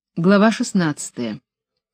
Глава 16.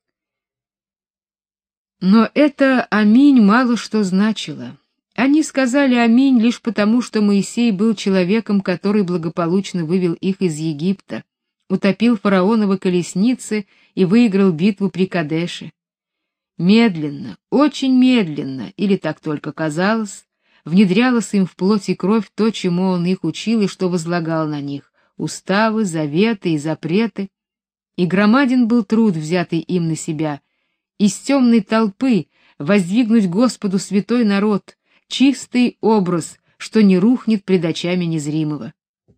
Но это «Аминь» мало что значило. Они сказали «Аминь» лишь потому, что Моисей был человеком, который благополучно вывел их из Египта, утопил фараоновы колесницы и выиграл битву при Кадеше. Медленно, очень медленно, или так только казалось, внедрялось им в плоть и кровь то, чему он их учил и что возлагал на них: уставы, заветы и запреты. И громаден был труд, взятый им на себя, из темной толпы воздвигнуть Господу святой народ, чистый образ, что не рухнет пред очами незримого.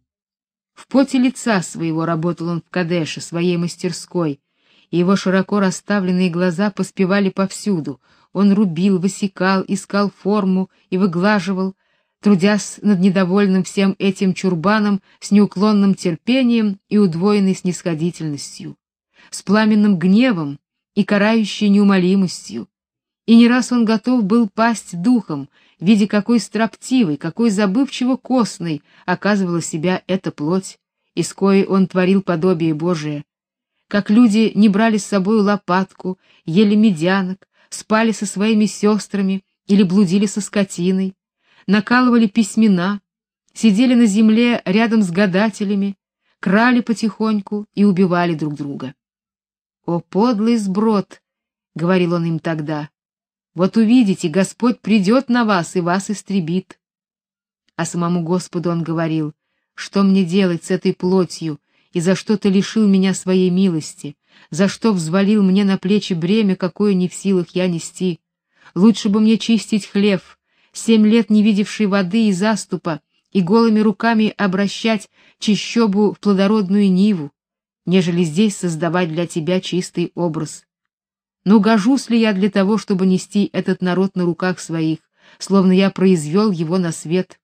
В поте лица своего работал он в Кадеше, своей мастерской, и его широко расставленные глаза поспевали повсюду. Он рубил, высекал, искал форму и выглаживал, трудясь над недовольным всем этим чурбаном с неуклонным терпением и удвоенной снисходительностью, с пламенным гневом и карающей неумолимостью. И не раз он готов был пасть духом, видя, какой строптивой, какой забывчиво костной оказывала себя эта плоть, из коей он творил подобие Божие, как люди не брали с собой лопатку, ели медянок, спали со своими сестрами или блудили со скотиной, накалывали письмена, сидели на земле рядом с гадателями, крали потихоньку и убивали друг друга. «О, подлый сброд!» — говорил он им тогда. «Вот увидите, Господь придет на вас и вас истребит». А самому Господу он говорил: «Что мне делать с этой плотью, и за что ты лишил меня своей милости, за что взвалил мне на плечи бремя, какое не в силах я нести? Лучше бы мне чистить хлев, 7 лет не видевший воды и заступа, и голыми руками обращать чащобу в плодородную ниву, нежели здесь создавать для тебя чистый образ. Но гожусь ли я для того, чтобы нести этот народ на руках своих, словно я произвел его на свет?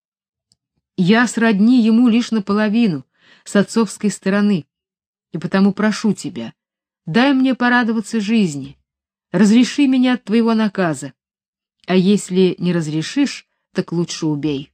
Я сродни ему лишь наполовину, с отцовской стороны, и потому прошу тебя, дай мне порадоваться жизни, разреши меня от твоего наказа, а если не разрешишь, так лучше убей».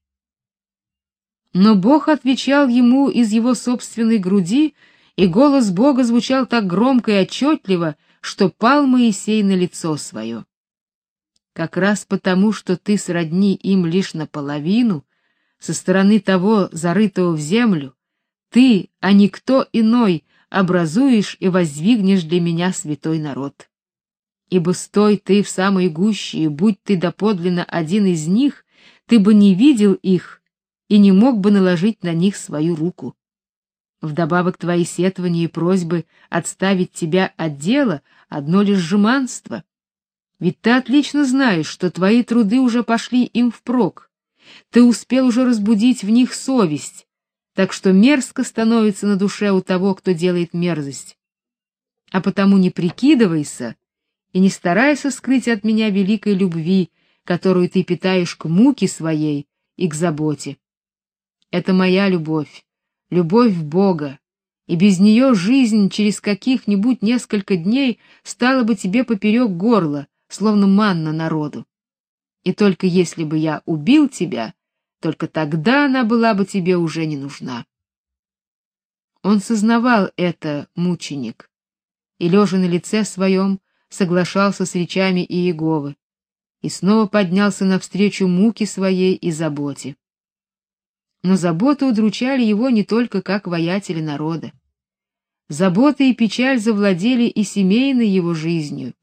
Но Бог отвечал ему из его собственной груди, и голос Бога звучал так громко и отчетливо, что пал Моисей на лицо свое. «Как раз потому, что ты сродни им лишь наполовину, со стороны того, зарытого в землю, ты, а не кто иной, образуешь и воздвигнешь для меня святой народ. Ибо стой ты в самой гуще, и будь ты доподлинно один из них, ты бы не видел их и не мог бы наложить на них свою руку. Вдобавок твои сетования и просьбы отставить тебя от дела — одно лишь жеманство. Ведь ты отлично знаешь, что твои труды уже пошли им впрок. Ты успел уже разбудить в них совесть, так что мерзко становится на душе у того, кто делает мерзость. А потому не прикидывайся и не старайся скрыть от меня великой любви, которую ты питаешь к муке своей и к заботе. Это моя любовь, любовь Бога, и без нее жизнь через каких-нибудь несколько дней стала бы тебе поперек горла, словно манна народу. И только если бы я убил тебя, только тогда она была бы тебе уже не нужна». Он сознавал это, мученик, и, лежа на лице своем, соглашался с речами Иеговы, и снова поднялся навстречу муке своей и заботе. Но заботы удручали его не только как воятеля народа. Забота и печаль завладели и семейной его жизнью.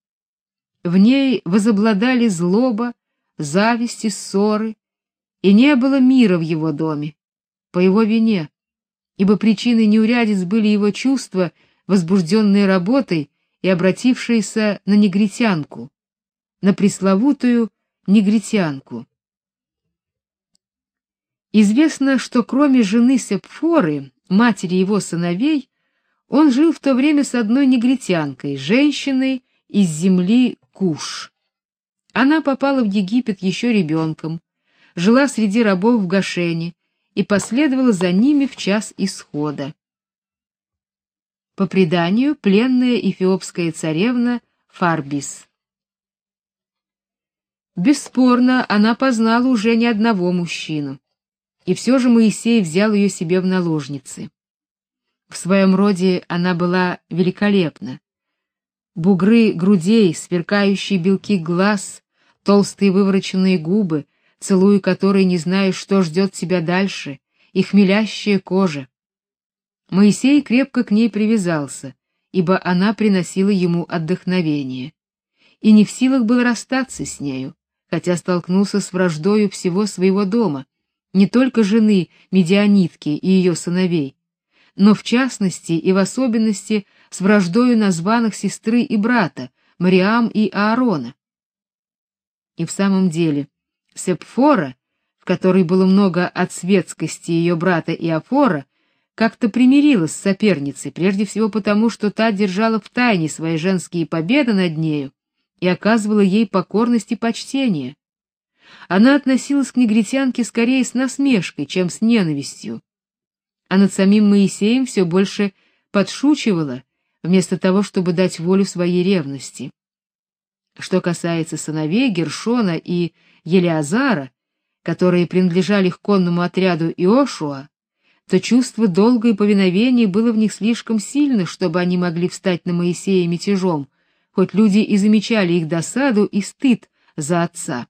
В ней возобладали злоба, зависть и ссоры, и не было мира в его доме, по его вине, ибо причиной неурядиц были его чувства, возбужденные работой и обратившиеся на негритянку, на пресловутую негритянку. Известно, что кроме жены Сепфоры, матери его сыновей, он жил в то время с одной негритянкой, женщиной из земли Куш. Она попала в Египет еще ребенком, жила среди рабов в Гошене и последовала за ними в час исхода. По преданию, пленная эфиопская царевна Фарбис. Бесспорно, она познала уже не одного мужчину, и все же Моисей взял ее себе в наложницы. В своем роде она была великолепна. Бугры грудей, сверкающие белки глаз, толстые вывороченные губы, целуя которые не знаешь, что ждет тебя дальше, и хмелящая кожа. Моисей крепко к ней привязался, ибо она приносила ему отдохновение, и не в силах был расстаться с нею, хотя столкнулся с враждою всего своего дома, не только жены Медианитки и ее сыновей, но в частности и в особенности с враждою названных сестры и брата, Мариам и Аарона. И в самом деле, Сепфора, в которой было много от светскости ее брата Иофора, как-то примирилась с соперницей, прежде всего потому, что та держала в тайне свои женские победы над нею и оказывала ей покорность и почтение. Она относилась к негритянке скорее с насмешкой, чем с ненавистью, а над самим Моисеем все больше подшучивала, вместо того, чтобы дать волю своей ревности. Что касается сыновей Гершона и Елеазара, которые принадлежали к конному отряду Иошуа, то чувство долга и повиновения было в них слишком сильно, чтобы они могли встать на Моисея мятежом, хоть люди и замечали их досаду и стыд за отца.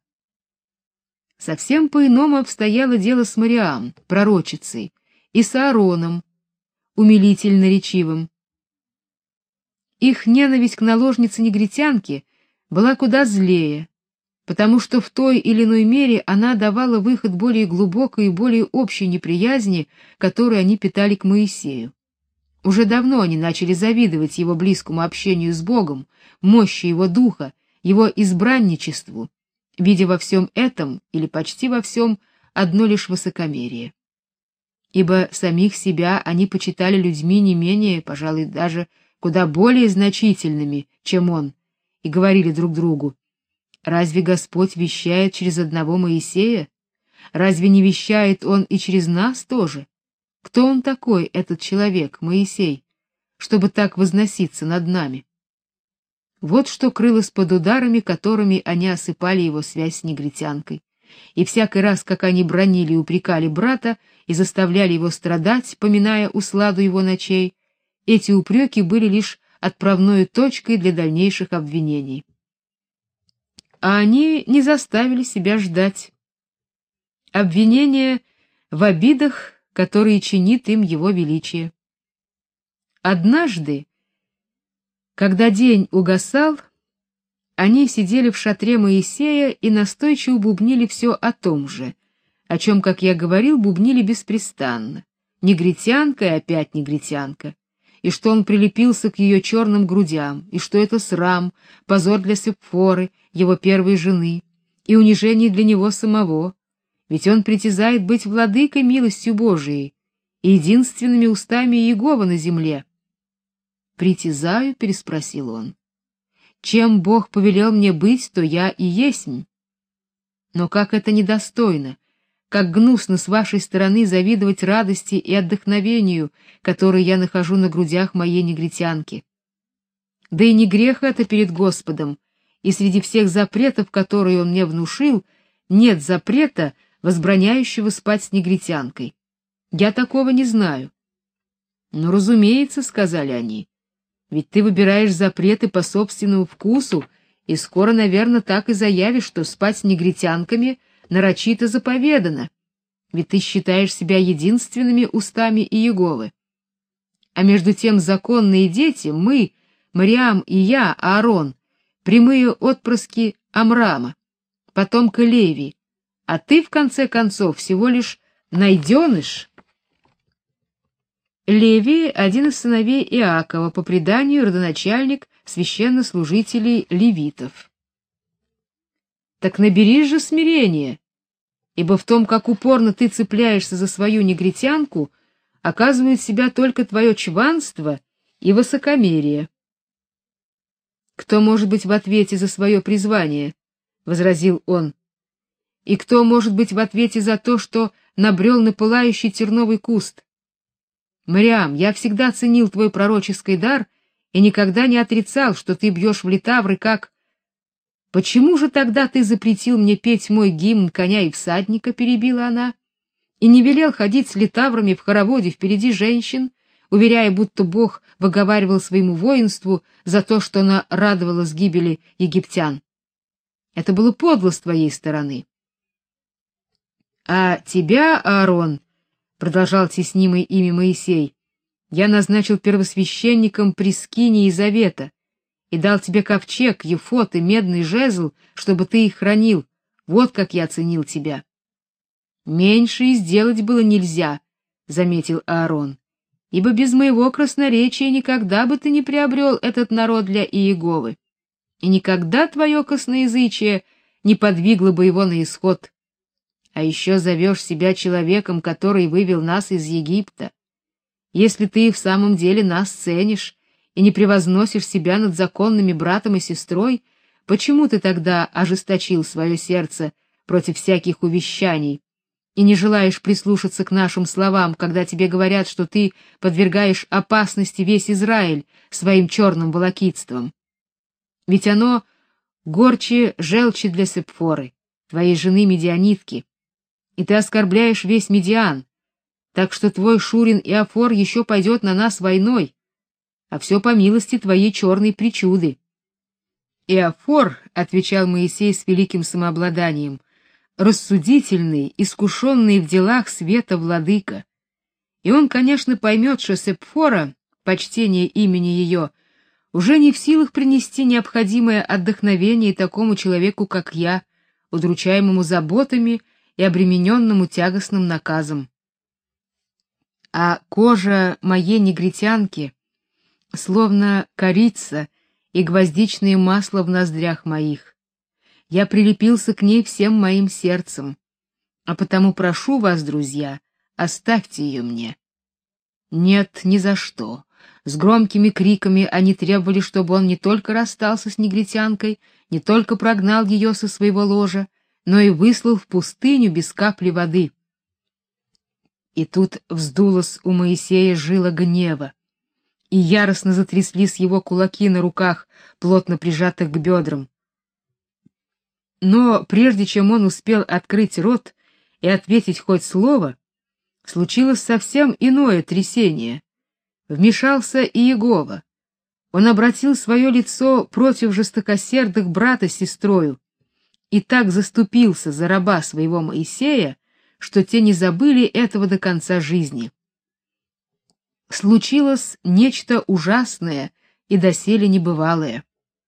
Совсем по-иному обстояло дело с Мариам, пророчицей, и с Аароном, умилительно речивым. Их ненависть к наложнице-негритянке была куда злее, потому что в той или иной мере она давала выход более глубокой и более общей неприязни, которую они питали к Моисею. Уже давно они начали завидовать его близкому общению с Богом, мощи его духа, его избранничеству, видя во всем этом, или почти во всем, одно лишь высокомерие. Ибо самих себя они почитали людьми не менее, пожалуй, даже куда более значительными, чем он, и говорили друг другу: разве Господь вещает через одного Моисея? Разве не вещает он и через нас тоже? Кто он такой, этот человек, Моисей, чтобы так возноситься над нами? Вот что крылось под ударами, которыми они осыпали его связь с негритянкой. И всякий раз, как они бранили и упрекали брата и заставляли его страдать, поминая усладу его ночей, эти упреки были лишь отправной точкой для дальнейших обвинений. А они не заставили себя ждать. Обвинения в обидах, которые чинит им его величие. Однажды, когда день угасал, они сидели в шатре Моисея и настойчиво бубнили все о том же, о чем, как я говорил, бубнили беспрестанно. Негритянка и опять негритянка, и что он прилепился к ее черным грудям, и что это срам, позор для Сепфоры, его первой жены, и унижение для него самого, ведь он притязает быть владыкой милостью Божией и единственными устами Иеговы на земле. «Притязаю?» — переспросил он. «Чем Бог повелел мне быть, то я и есмь. Но как это недостойно, как гнусно с вашей стороны завидовать радости и отдохновению, которые я нахожу на грудях моей негритянки. Да и не грех это перед Господом, и среди всех запретов, которые он мне внушил, нет запрета, возбраняющего спать с негритянкой. Я такого не знаю». «Ну, разумеется», — сказали они, — «ведь ты выбираешь запреты по собственному вкусу, и скоро, наверное, так и заявишь, что спать с негритянками нарочито заповедано, ведь ты считаешь себя единственными устами Иеговы. А между тем законные дети, мы, Мариам и я, Аарон, прямые отпрыски Амрама, потомка Левии, а ты, в конце концов, всего лишь найденыш». Левий — один из сыновей Иакова, по преданию родоначальник священнослужителей левитов. «Так наберись же смирения, ибо в том, как упорно ты цепляешься за свою негритянку, оказывает себя только твое чванство и высокомерие». «Кто может быть в ответе за свое призвание?» — возразил он. «И кто может быть в ответе за то, что набрел на пылающий терновый куст? Мариам, я всегда ценил твой пророческий дар и никогда не отрицал, что ты бьешь в литавры как... Почему же тогда ты запретил мне петь мой гимн коня и всадника?» — перебила она, — «и не велел ходить с литаврами в хороводе впереди женщин, уверяя, будто Бог выговаривал своему воинству за то, что оно радовалось гибели египтян. Это было подло с твоей стороны. А тебя, Аарон, продолжал теснимый ими Моисей, я назначил первосвященником при скинии завета и дал тебе ковчег, ефод и медный жезл, чтобы ты их хранил. Вот как я оценил тебя. Меньше и сделать было нельзя, заметил Аарон, ибо без моего красноречия никогда бы ты не приобрел этот народ для Иеговы, и никогда твое косноязычие не подвигло бы его на исход. А еще зовешь себя человеком, который вывел нас из Египта. Если ты и в самом деле нас ценишь и не превозносишь себя над законными братом и сестрой, почему ты тогда ожесточил свое сердце против всяких увещаний и не желаешь прислушаться к нашим словам, когда тебе говорят, что ты подвергаешь опасности весь Израиль своим черным волокитством? Ведь оно горче желчи для Сепфоры, твоей жены Мидианитки, и ты оскорбляешь весь Мидиан, так что твой Шурин Иофор еще пойдет на нас войной, а все по милости твоей черной причуды. Иофор, отвечал Моисей с великим самообладанием, рассудительный, искушенный в делах света владыка. И он, конечно, поймет, что Сепфора, почтение имени ее, уже не в силах принести необходимое отдохновение такому человеку, как я, удручаемому заботами и обремененному тягостным наказом. А кожа моей негритянки словно корица и гвоздичное масло в ноздрях моих. Я прилепился к ней всем моим сердцем, а потому прошу вас, друзья, оставьте ее мне. Нет, ни за что. С громкими криками они требовали, чтобы он не только расстался с негритянкой, не только прогнал ее со своего ложа, но и выслал в пустыню без капли воды. И тут вздулась у Моисея жила гнева, и яростно затряслись его кулаки на руках, плотно прижатых к бедрам. Но прежде чем он успел открыть рот и ответить хоть слово, случилось совсем иное трясение. Вмешался Иегова. Он обратил свое лицо против жестокосердых брата с сестрою и так заступился за раба своего Моисея, что те не забыли этого до конца жизни. Случилось нечто ужасное и доселе небывалое.